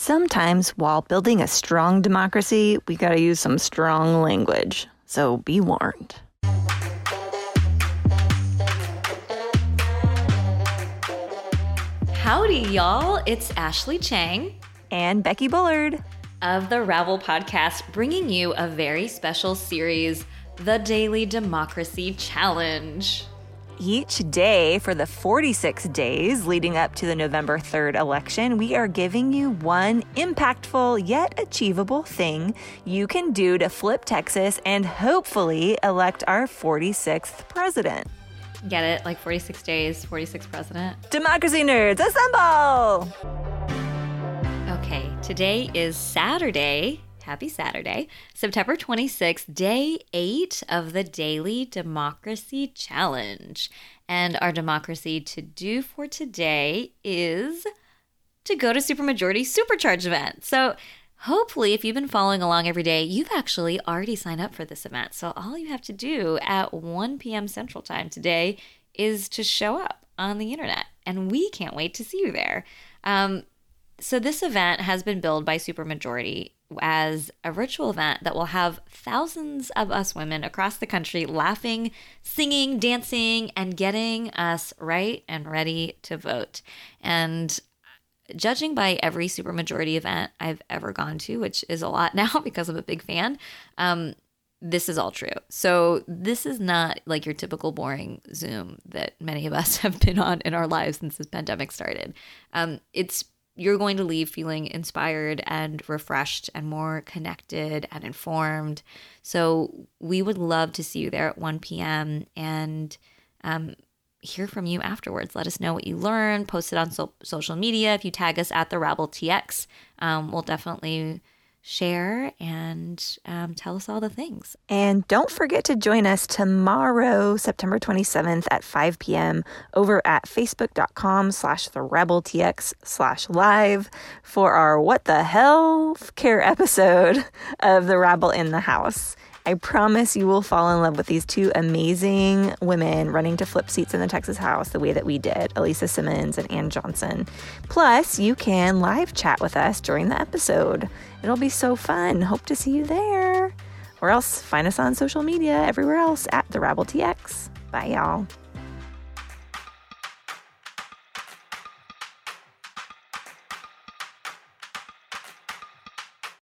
Sometimes while building a strong democracy, we gotta use some strong language. So be warned. Howdy, y'all. It's Ashley Chang and Becky Bullard of the Rabble Podcast, bringing you a very special series, The Daily Democracy Challenge. Each day for the 46 days leading up to the November 3rd election, we are giving you one impactful yet achievable thing you can do to flip Texas and hopefully elect our 46th president. Get it? Like 46 days, 46th president? Democracy nerds, assemble! Okay, today is Saturday. Happy Saturday, September 26th, day 8 of the Daily Democracy Challenge. And our democracy to do for today is to go to Supermajority Supercharge event. So hopefully, if you've been following along every day, you've actually already signed up for this event. So all you have to do at 1 p.m. Central Time today is to show up on the internet. And we can't wait to see you there. So this event has been billed by Supermajority as a virtual event that will have thousands of us women across the country laughing, singing, dancing, and getting us right and ready to vote. And judging by every Supermajority event I've ever gone to, which is a lot now because I'm a big fan, this is all true. So this is not like your typical boring Zoom that many of us have been on in our lives since this pandemic started. You're going to leave feeling inspired and refreshed and more connected and informed. So we would love to see you there at 1 p.m. and hear from you afterwards. Let us know what you learned. Post it on social media. If you tag us at the Rabble TX, we'll definitely share and tell us all the things. And don't forget to join us tomorrow, September 27th at 5 p.m. over at facebook.com/theRabbleTX/live for our What the Hell Care episode of The Rabble in the House. I promise you will fall in love with these two amazing women running to flip seats in the Texas House the way that we did, Elisa Simmons and Ann Johnson. Plus, you can live chat with us during the episode. It'll be so fun. Hope to see you there. Or else find us on social media everywhere else at The Rabble TX. Bye, y'all.